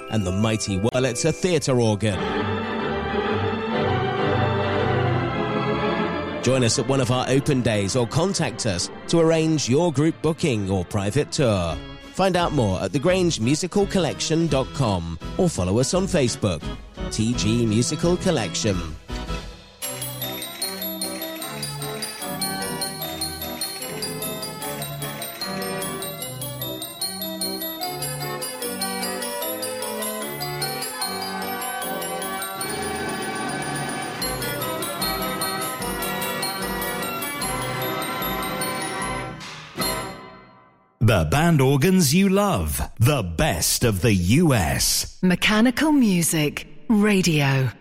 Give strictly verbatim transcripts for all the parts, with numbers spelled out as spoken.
and the mighty Wurlitzer theatre organ. Join us at one of our open days or contact us to arrange your group booking or private tour. Find out more at the grange musical collection dot com or follow us on Facebook, T G Musical Collection. The band organs you love. The best of the U S. Mechanical Music Radio.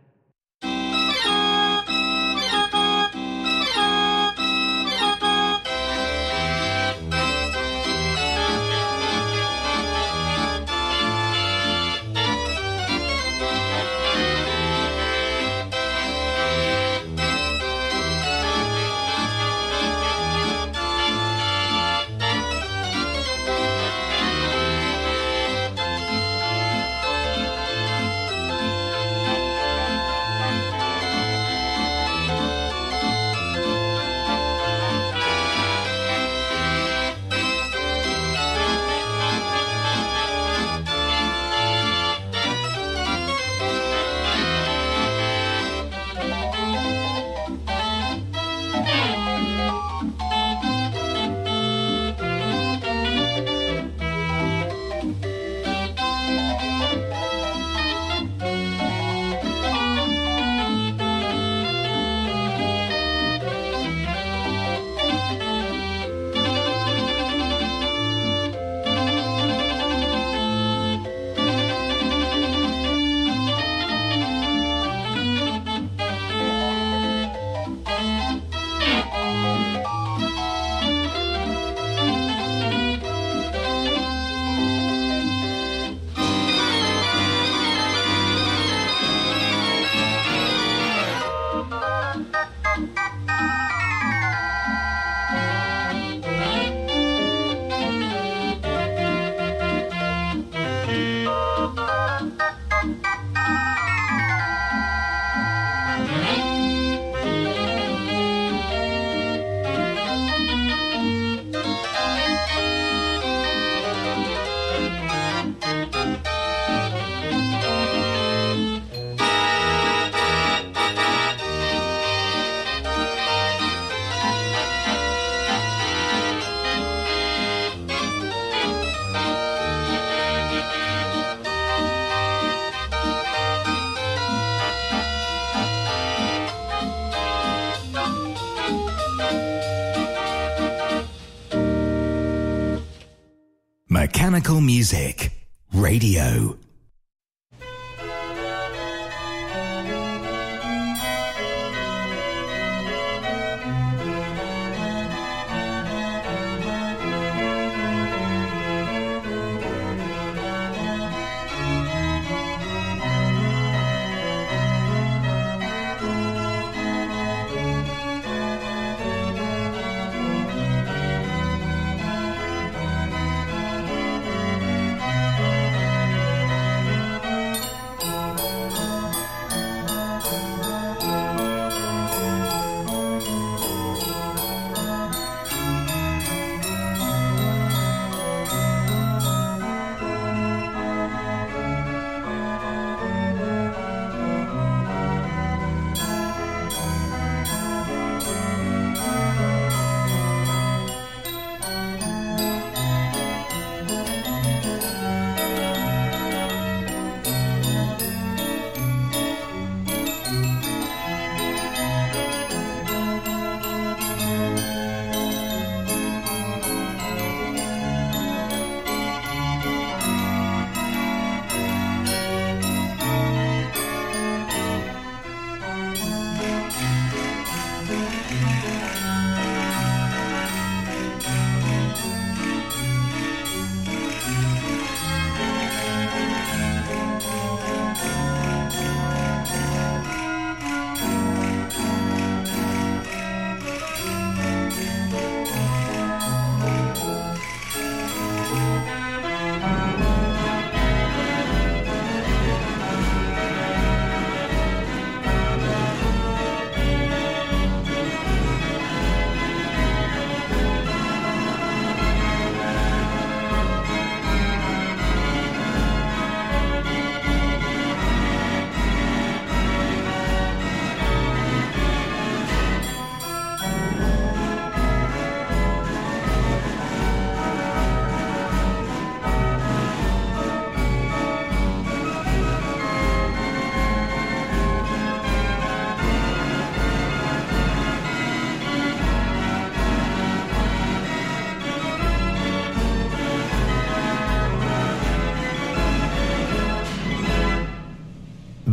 Mechanical Music Radio.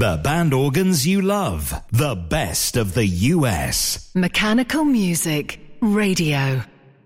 The band organs you love. The best of the U S. Mechanical Music Radio.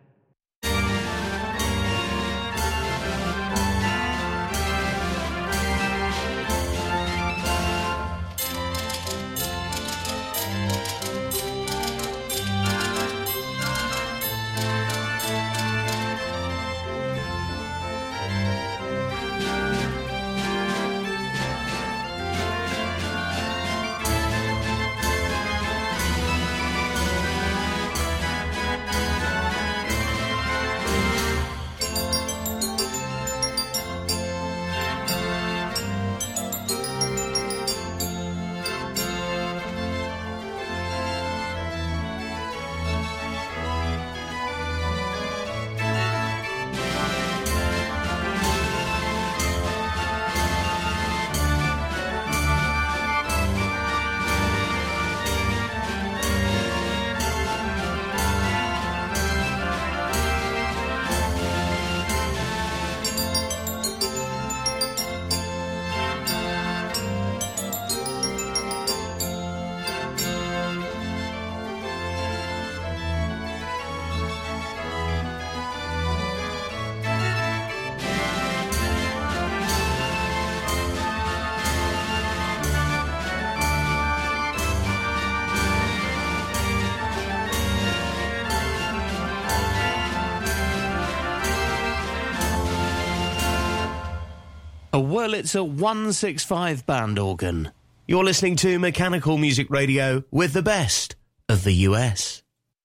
Well, it's a one sixty-five band organ. You're listening to Mechanical Music Radio with the best of the U S.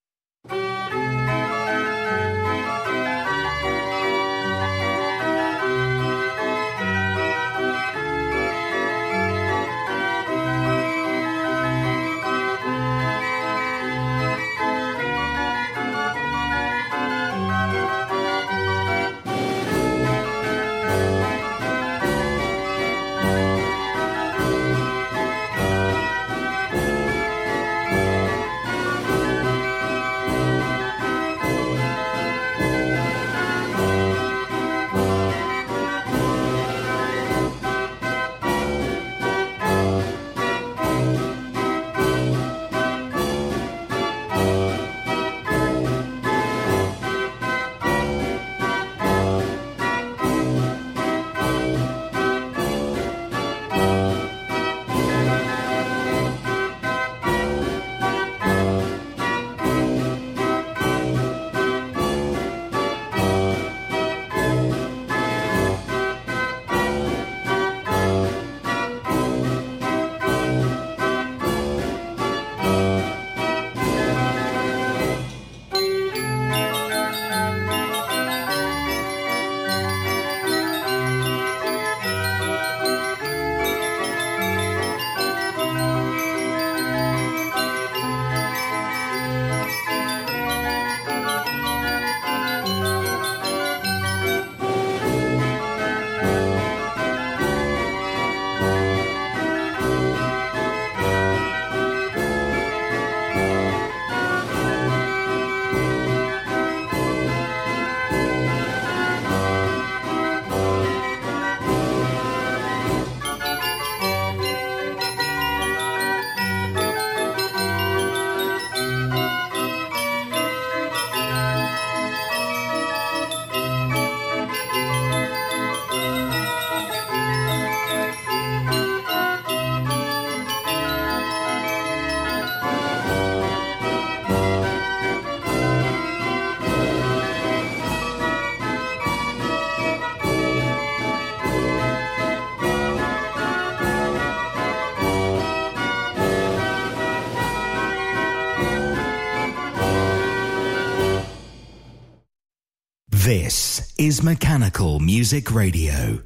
This is Mechanical Music Radio.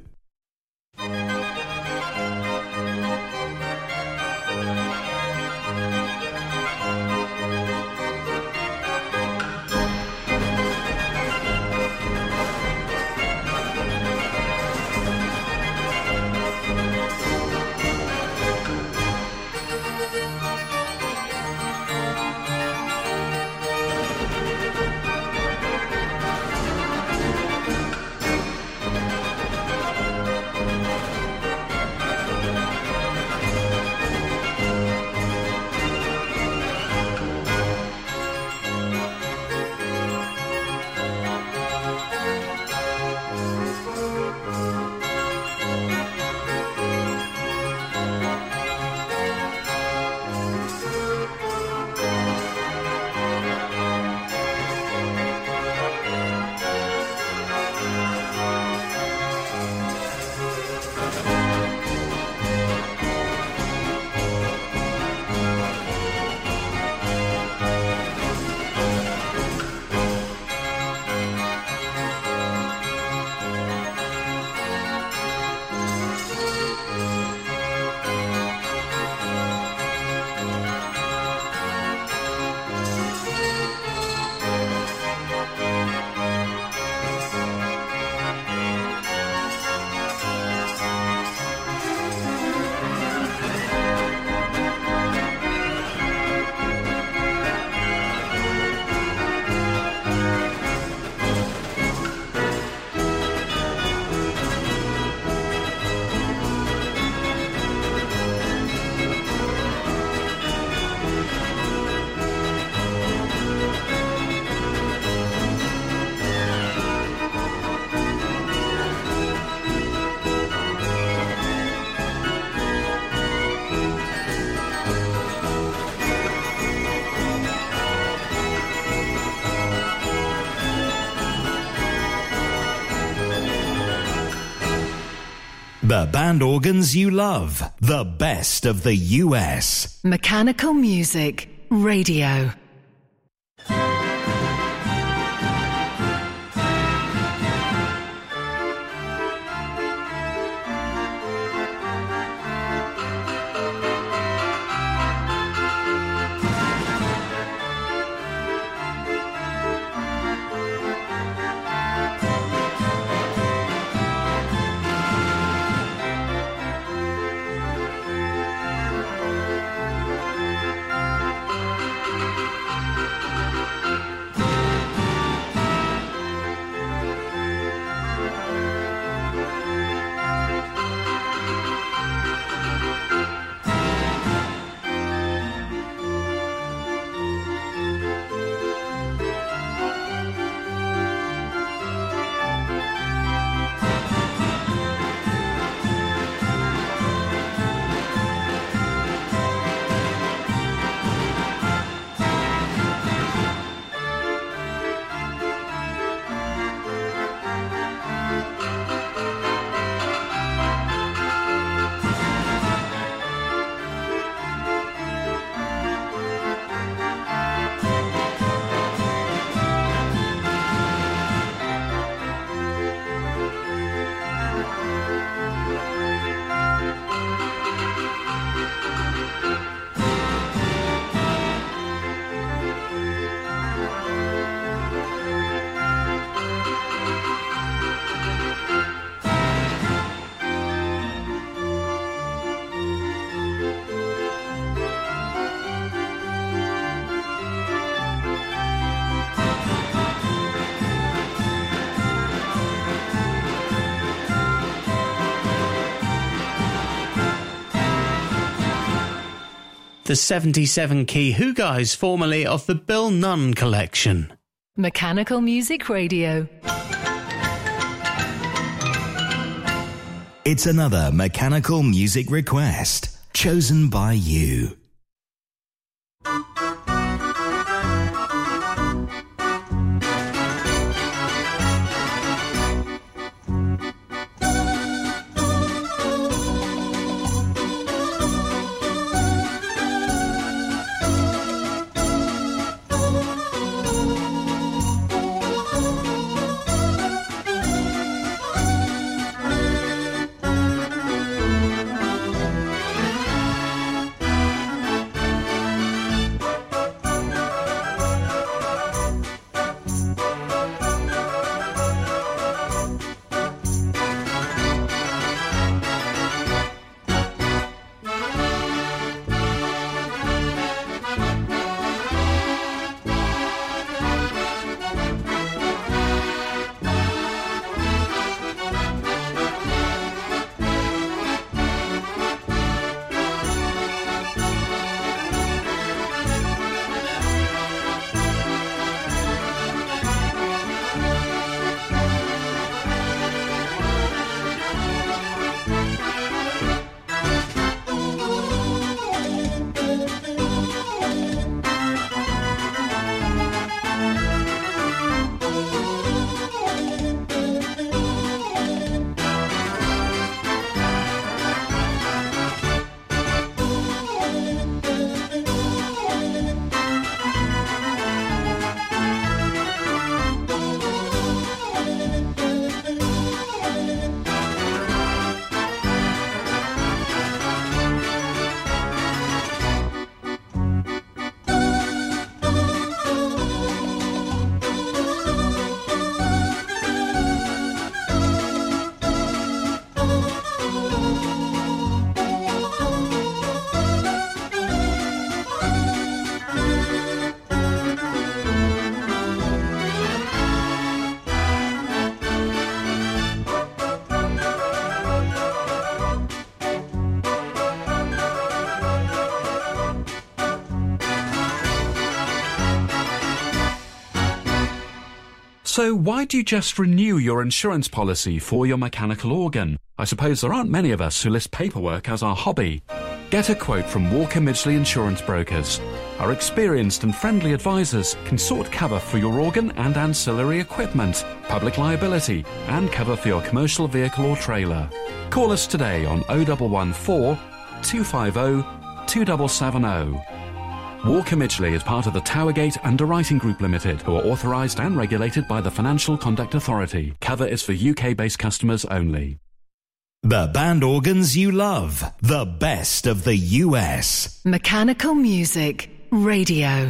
The band organs you love. The best of the U S. Mechanical Music Radio. The seventy-seven key Who Guys, formerly of the Bill Nunn Collection. Mechanical Music Radio. It's another mechanical music request chosen by you. So why do you just renew your insurance policy for your mechanical organ? I suppose there aren't many of us who list paperwork as our hobby. Get a quote from Walker Midgley Insurance Brokers. Our experienced and friendly advisors can sort cover for your organ and ancillary equipment, public liability, and cover for your commercial vehicle or trailer. Call us today on oh one one four, two five oh, two seven seven oh. Walker Midgley is part of the Towergate Underwriting Group Limited, who are authorised and regulated by the Financial Conduct Authority. Cover is for U K-based customers only. The band organs you love. The best of the U S. Mechanical Music Radio.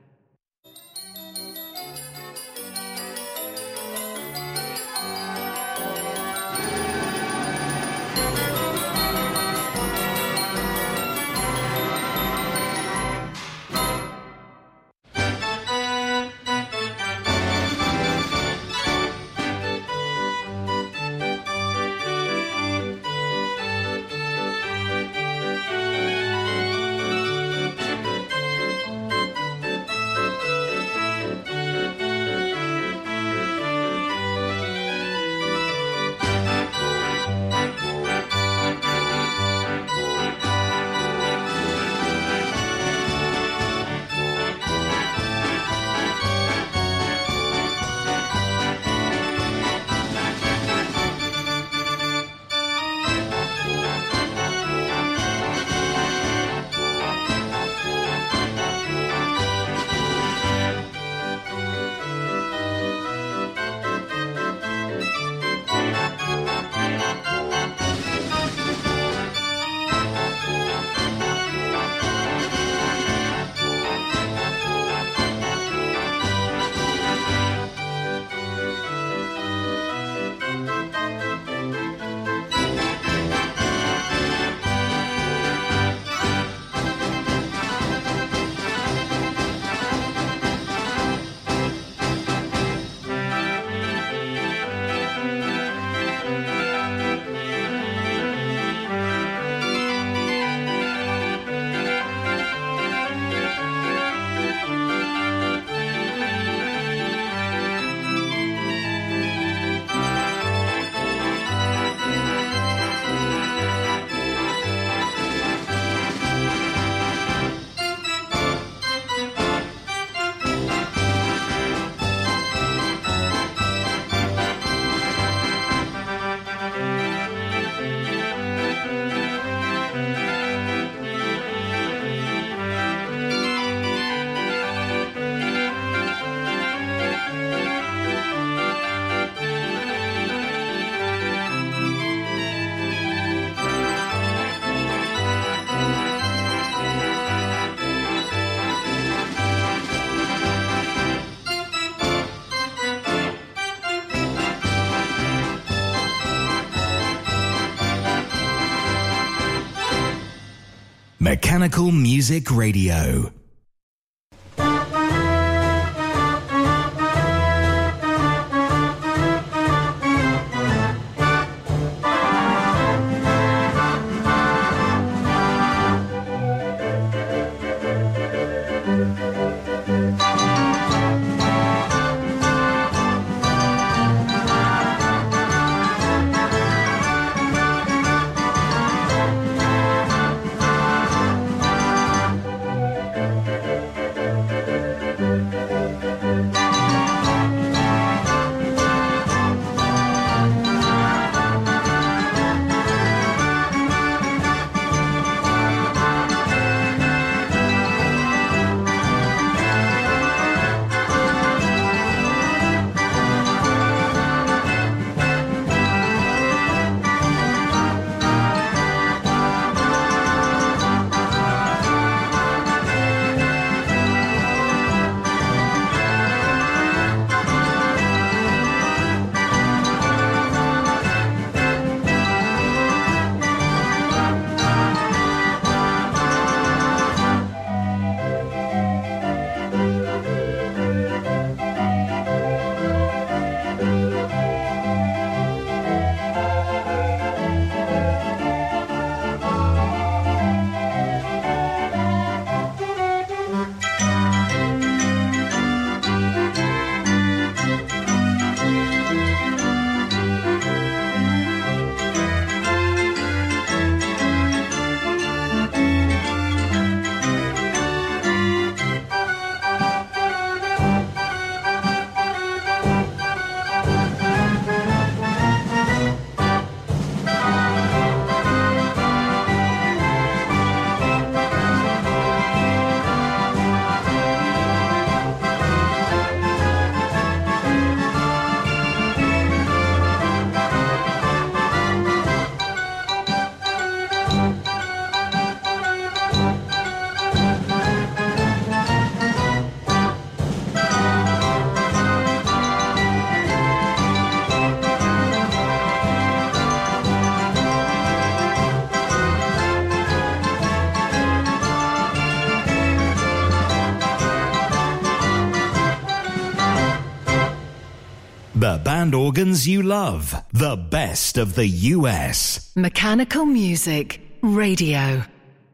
Mechanical Music Radio. The band organs you love. The best of the U S. Mechanical Music Radio.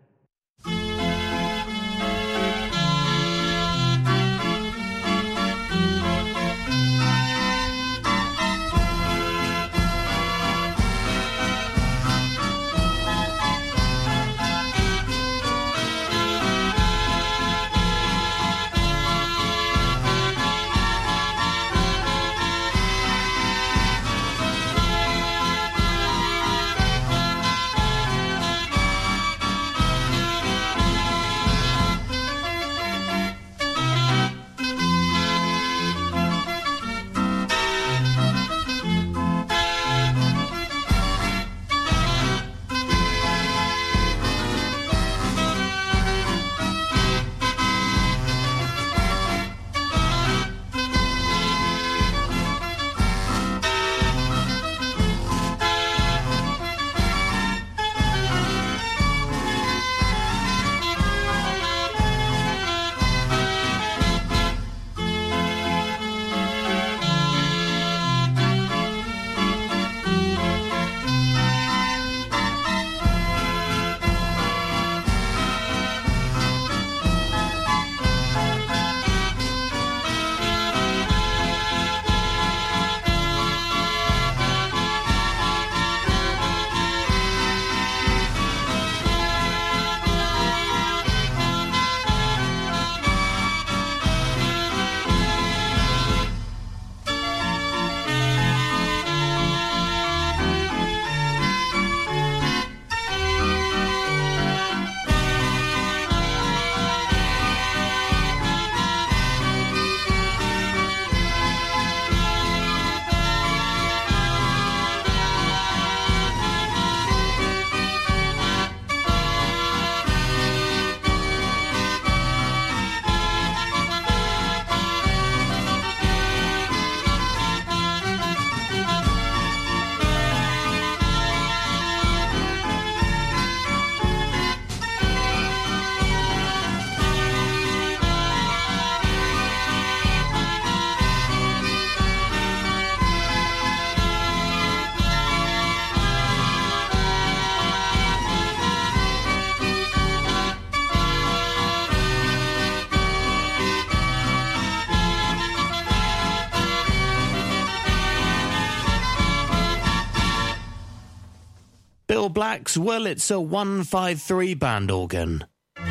Bill Black's Wurlitzer one five three band organ.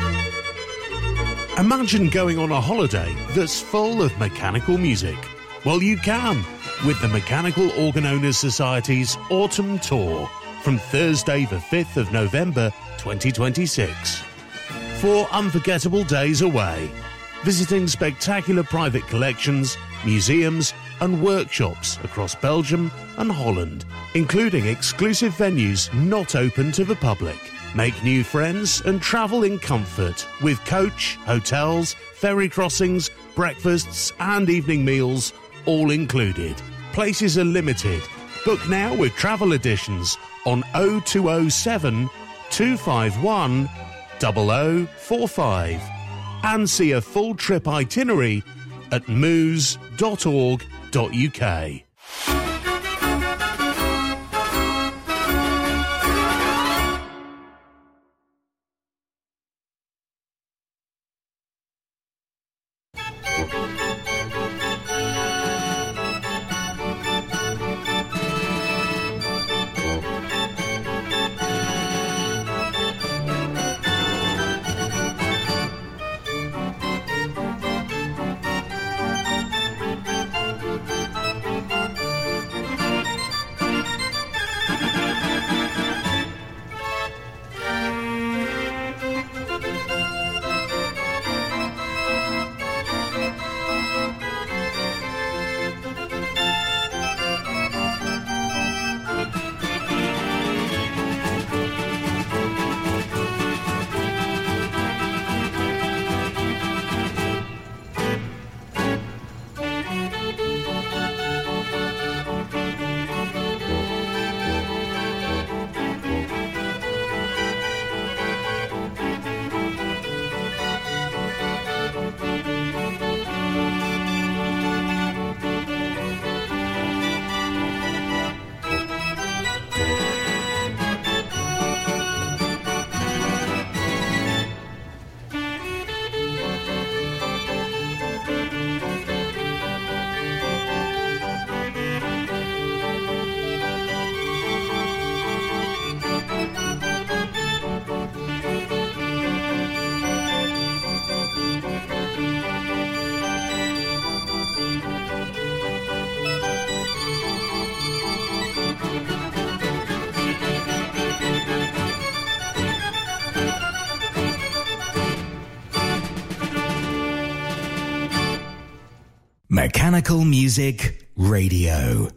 Imagine going on a holiday that's full of mechanical music. Well, you can with the Mechanical Organ Owners Society's Autumn Tour from Thursday the fifth of November twenty twenty-six. Four unforgettable days away, visiting spectacular private collections, museums and workshops across Belgium and Holland, including exclusive venues not open to the public. Make new friends and travel in comfort with coach, hotels, ferry crossings, breakfasts and evening meals all included. Places are limited. Book now with travel editions on oh two oh seven, two five one, oh oh four five and see a full trip itinerary at moose dot org dot U K. Mechanical Music Radio.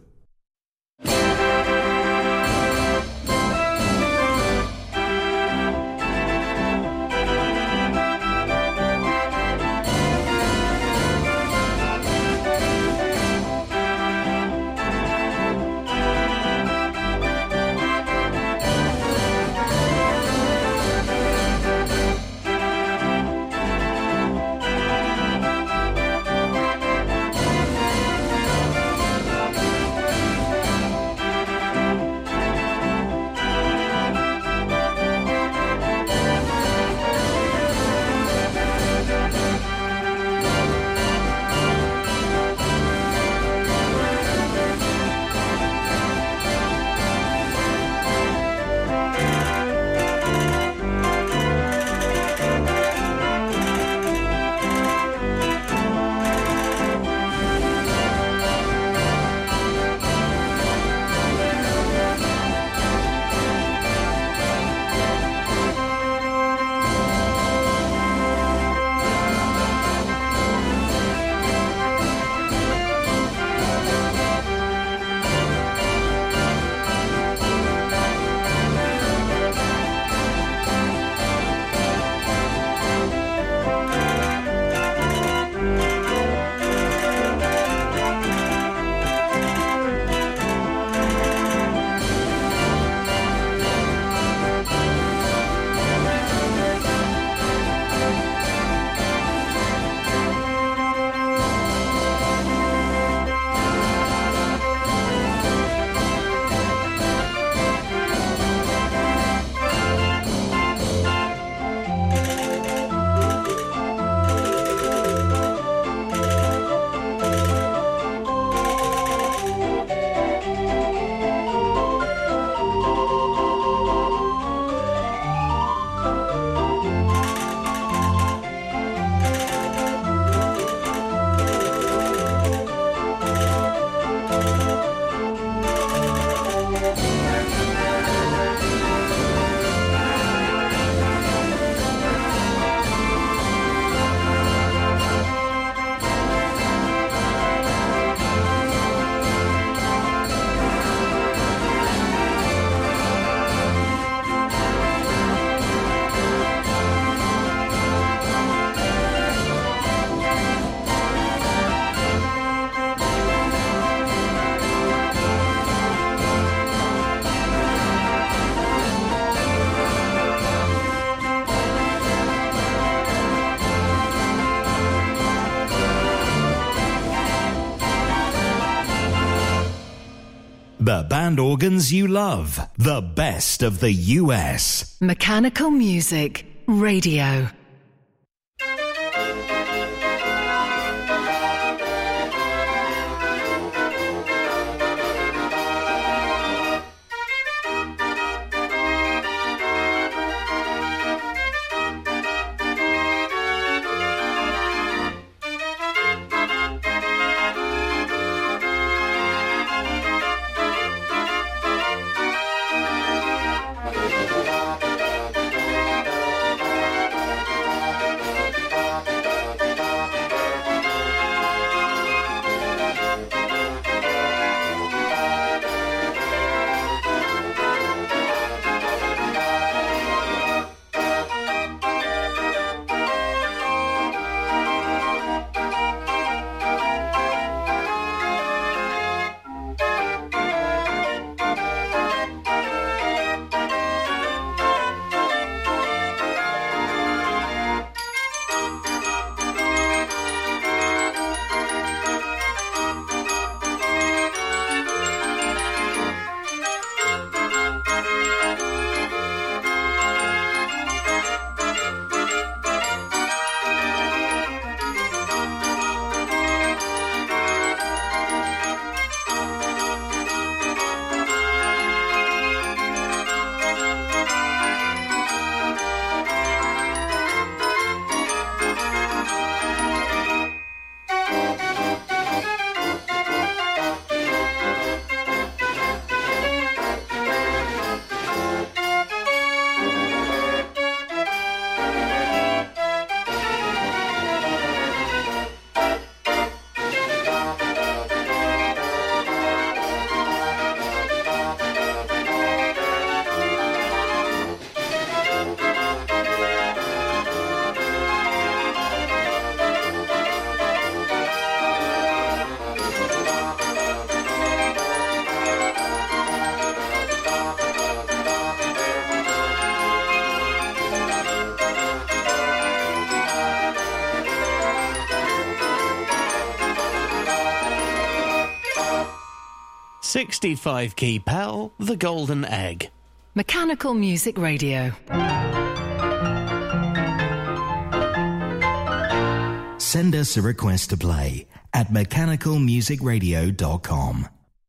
The band organs you love. The best of the U S. Mechanical Music Radio. sixty-five key P E L, the golden egg. Mechanical Music Radio. Send us a request to play at mechanical music radio dot com.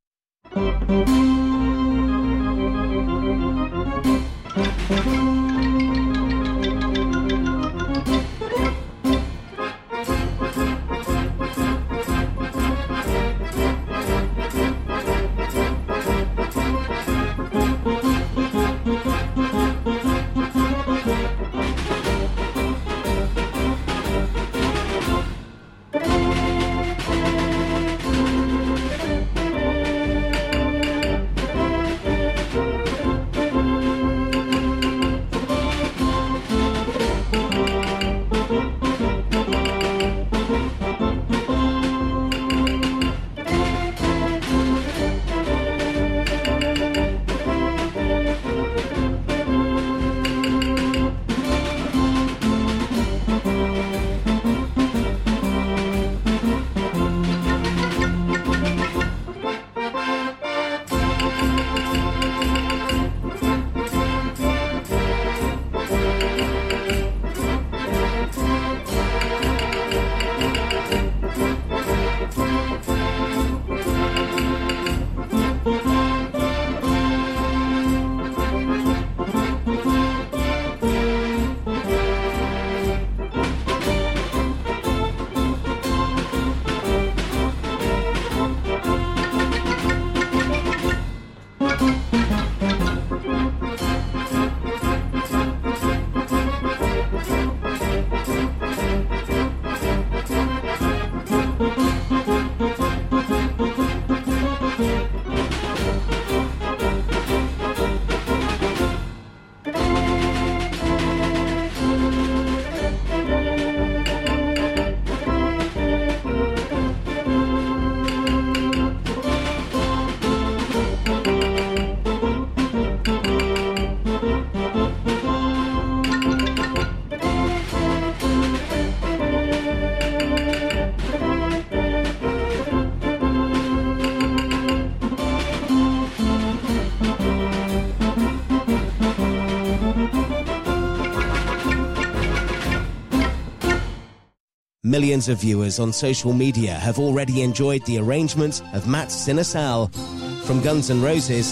Millions of viewers on social media have already enjoyed the arrangements of Matt Sinisal from Guns N' Roses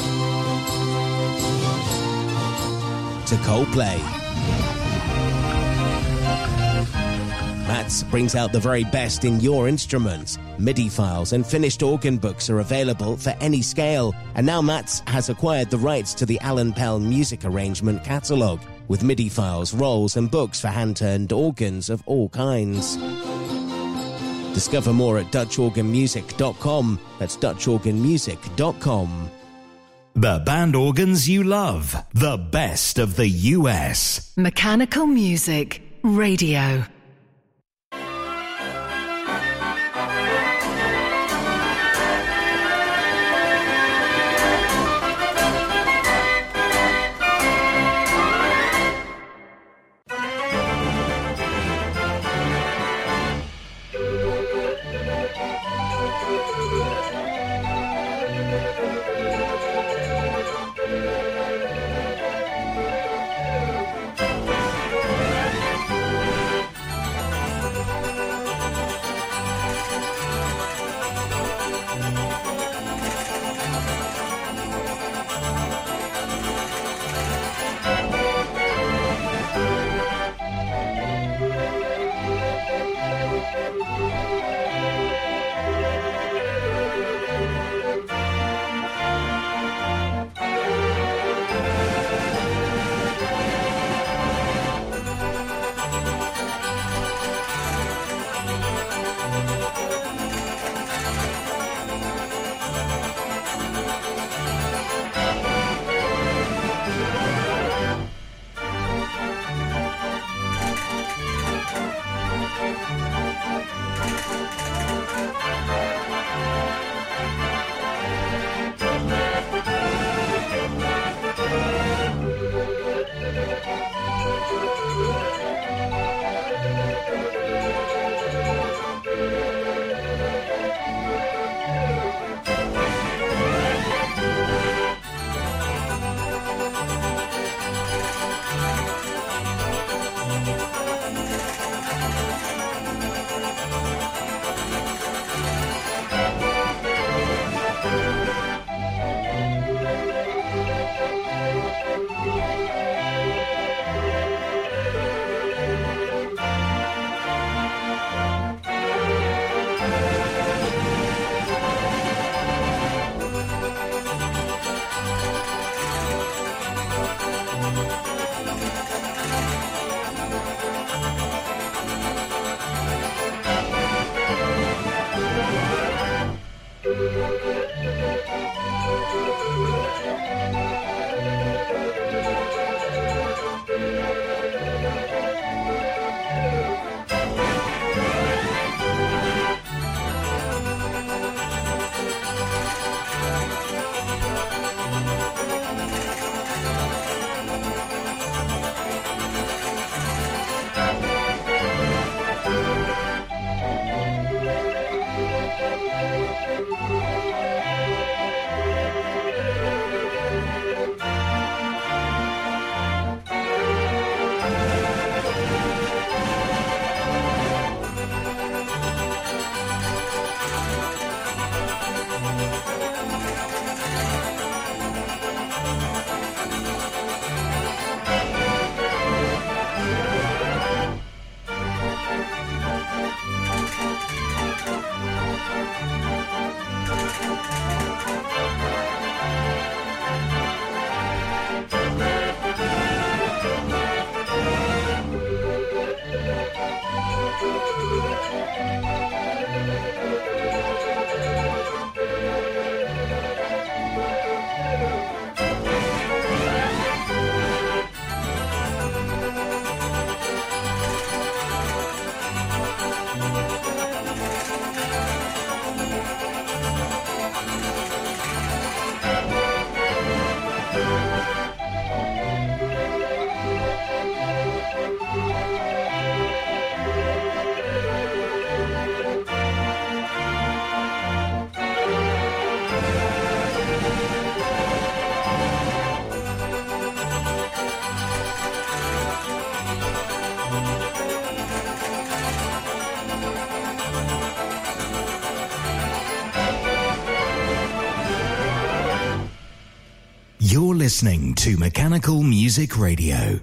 to Coldplay. Mats brings out the very best in your instruments. MIDI files and finished organ books are available for any scale, and now Mats has acquired the rights to the Alan Pell music arrangement catalogue, with MIDI files, rolls and books for hand-turned organs of all kinds. Discover more at dutch organ music dot com. That's dutch organ music dot com. The band organs you love. The best of the U S. Mechanical Music Radio. listening to Mechanical Music Radio.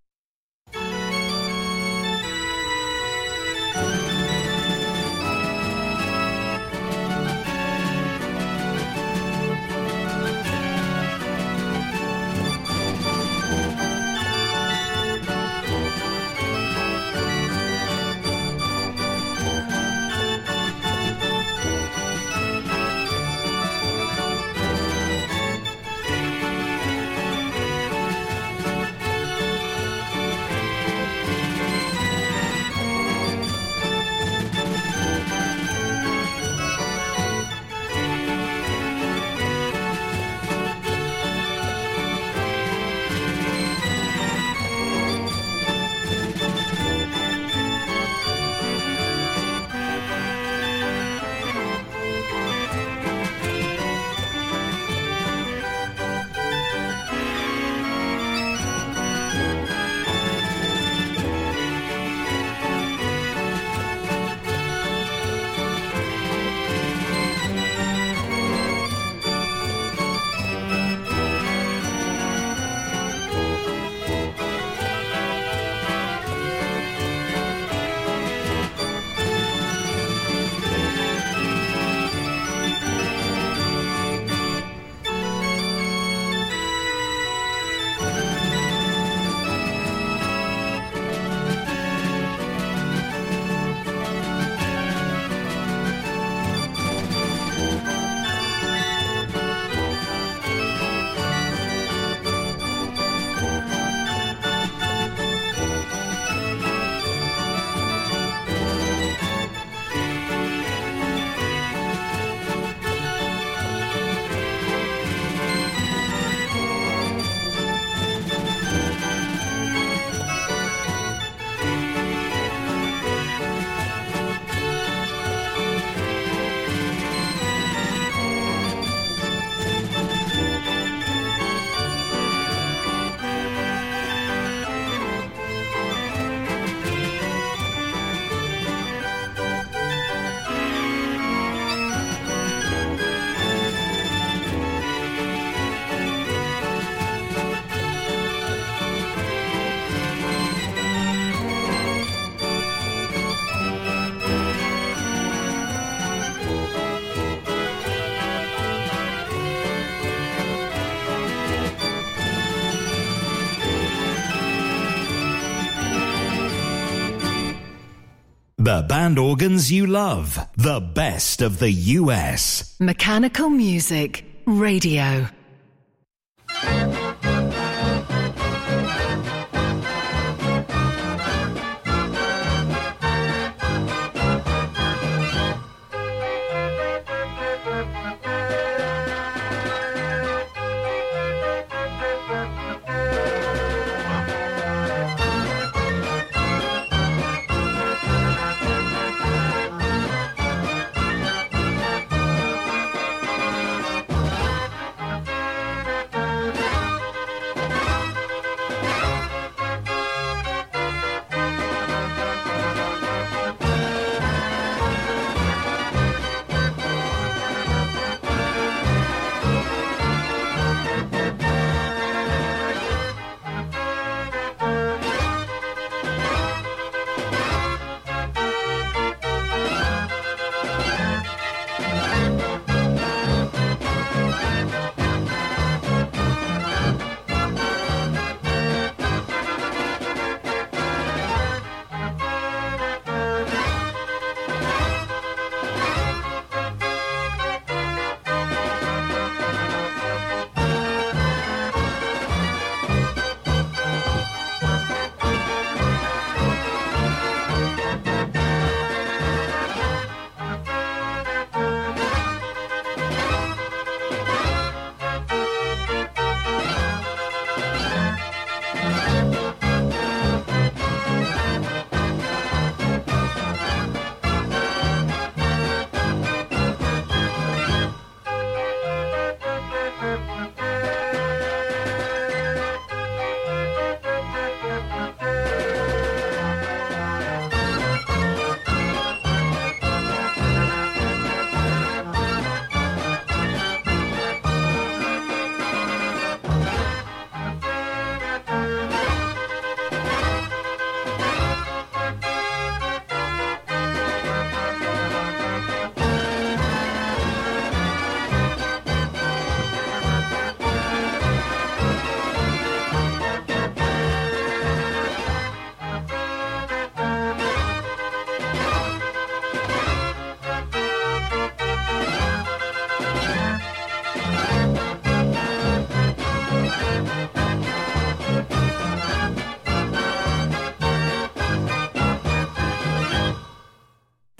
The band organs you love. The best of the U S. Mechanical Music Radio.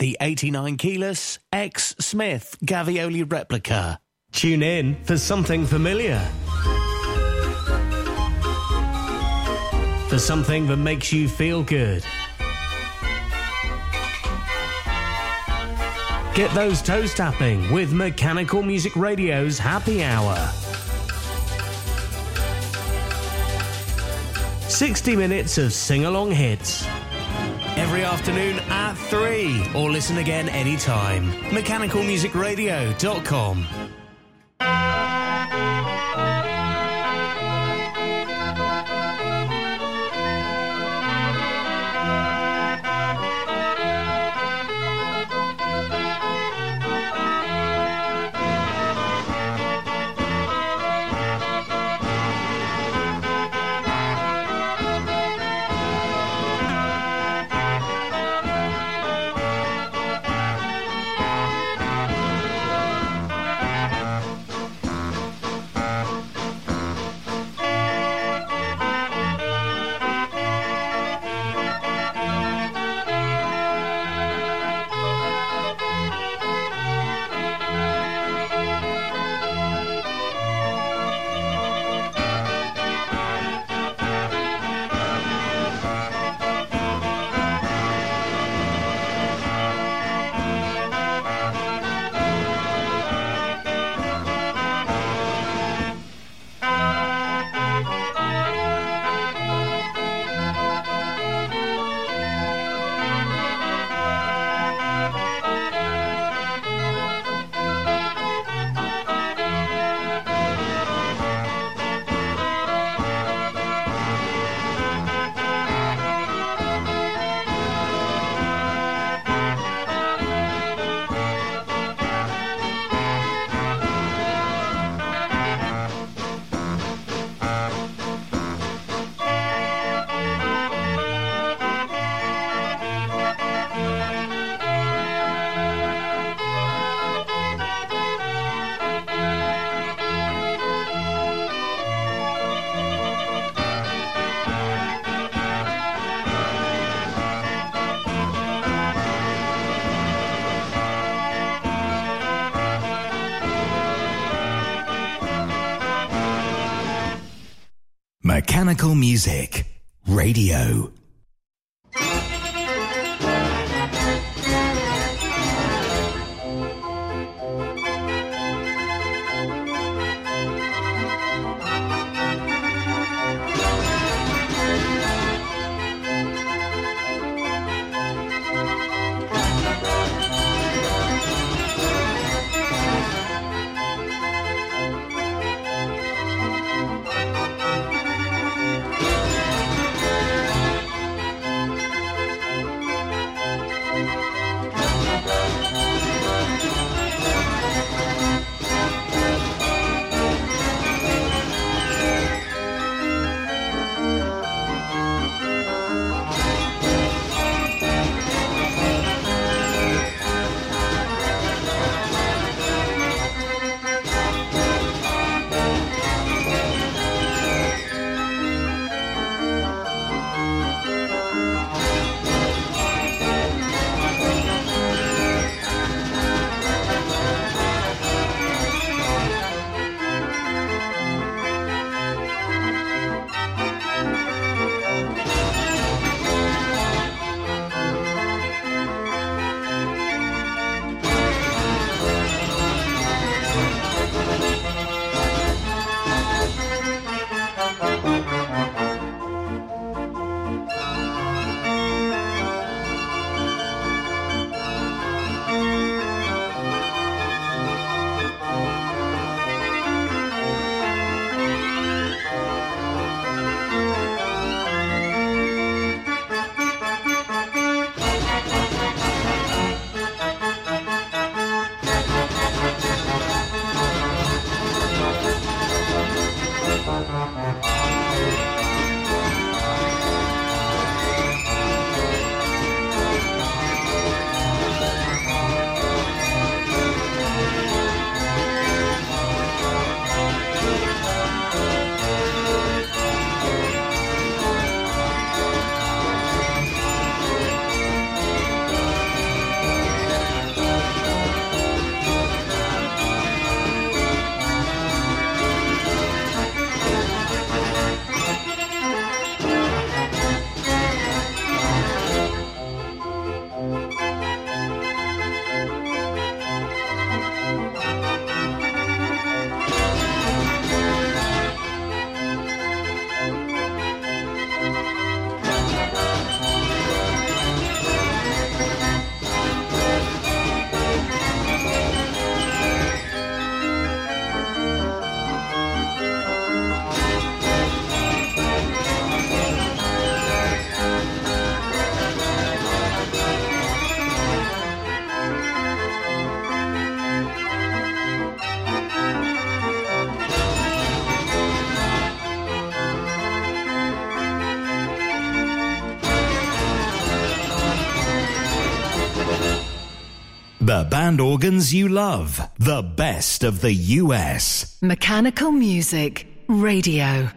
the eighty-nine keyless X Smith Gavioli replica. Tune in for something familiar. For something that makes you feel good. Get those toes tapping with Mechanical Music Radio's Happy Hour. sixty minutes of sing-along hits. Every afternoon at three, or listen again anytime. mechanical music radio dot com. Mechanical Music Radio. The band organs you love. The best of the U S. Mechanical Music Radio.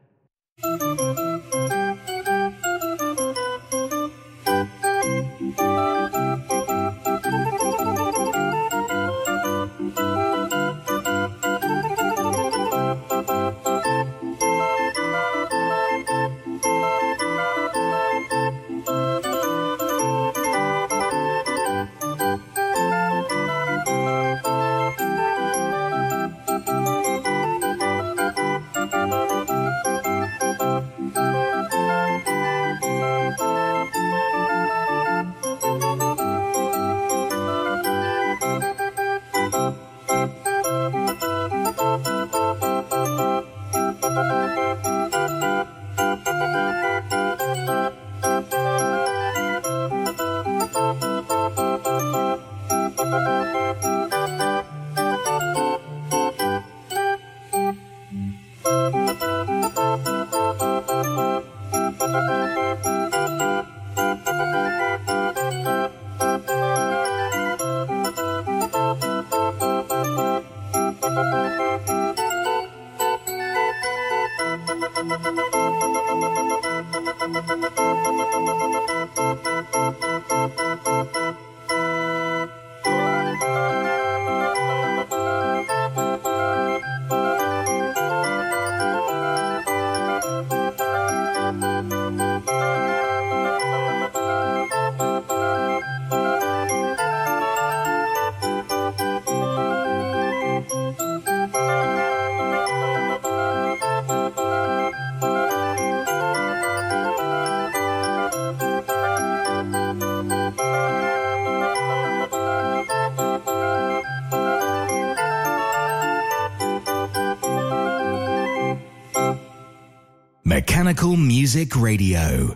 Mechanical Music Radio.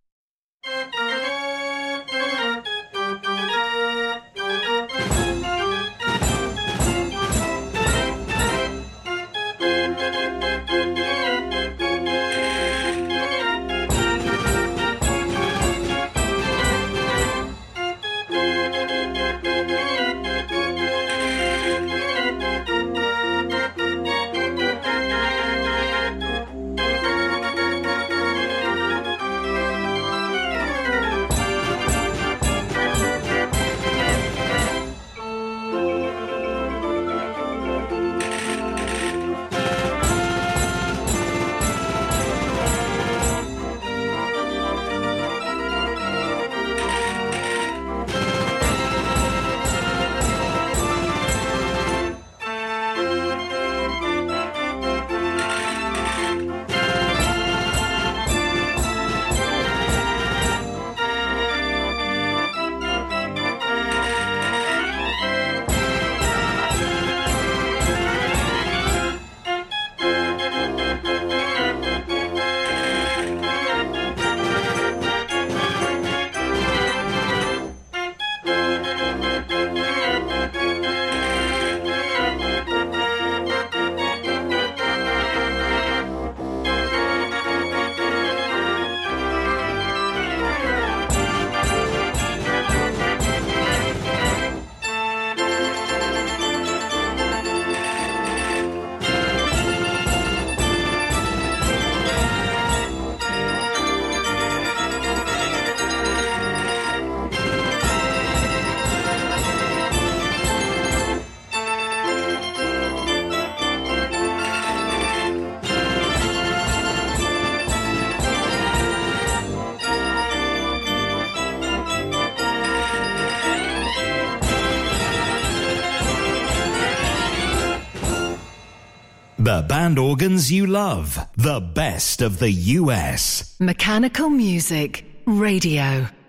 The band organs you love. The best of the U S. Mechanical Music Radio.